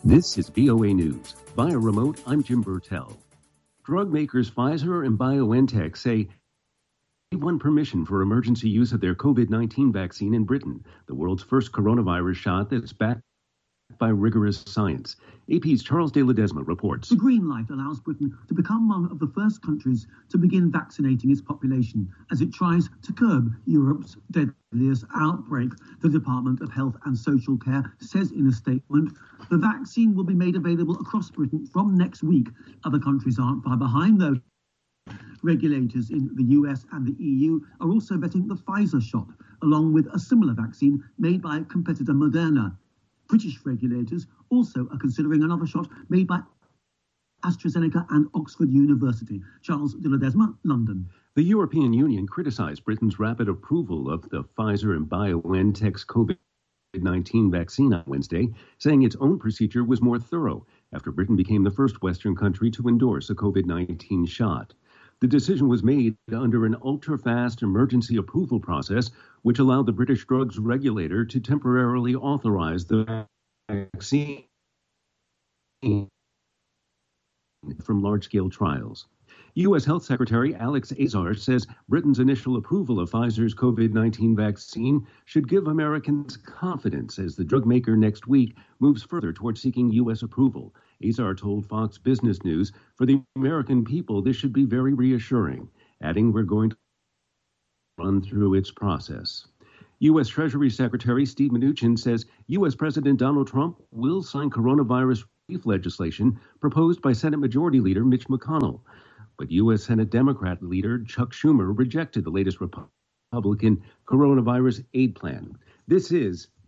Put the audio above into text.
This is VOA News. Via remote, I'm Jim Burtell. Drug makers Pfizer and BioNTech say they won permission for emergency use of their COVID-19 vaccine in Britain, the world's first coronavirus shot that's backed by rigorous science. AP's Charles de Ledesma reports. The green light allows Britain to become one of the first countries to begin vaccinating its population as it tries to curb Europe's deadliest outbreak. The Department of Health and Social Care says in a statement, the vaccine will be made available across Britain from next week. Other countries aren't far behind, though. Regulators in the US and the EU are also vetting the Pfizer shot, along with a similar vaccine made by competitor Moderna. British regulators also are considering another shot made by AstraZeneca and Oxford University. Charles de Ledesma, London. The European Union criticized Britain's rapid approval of the Pfizer and BioNTech's COVID-19 vaccine on Wednesday, saying its own procedure was more thorough after Britain became the first Western country to endorse a COVID-19 shot. The decision was made under an ultra-fast emergency approval process, which allowed the British drugs regulator to temporarily authorize the vaccine from large-scale trials. U.S. Health Secretary Alex Azar says Britain's initial approval of Pfizer's COVID-19 vaccine should give Americans confidence as the drug maker next week moves further toward seeking U.S. approval. Azar told Fox Business News, for the American people, this should be very reassuring, adding we're going to run through its process. U.S. Treasury Secretary Steve Mnuchin says U.S. President Donald Trump will sign coronavirus relief legislation proposed by Senate Majority Leader Mitch McConnell. But U.S. Senate Democrat leader Chuck Schumer rejected the latest Republican coronavirus aid plan. This is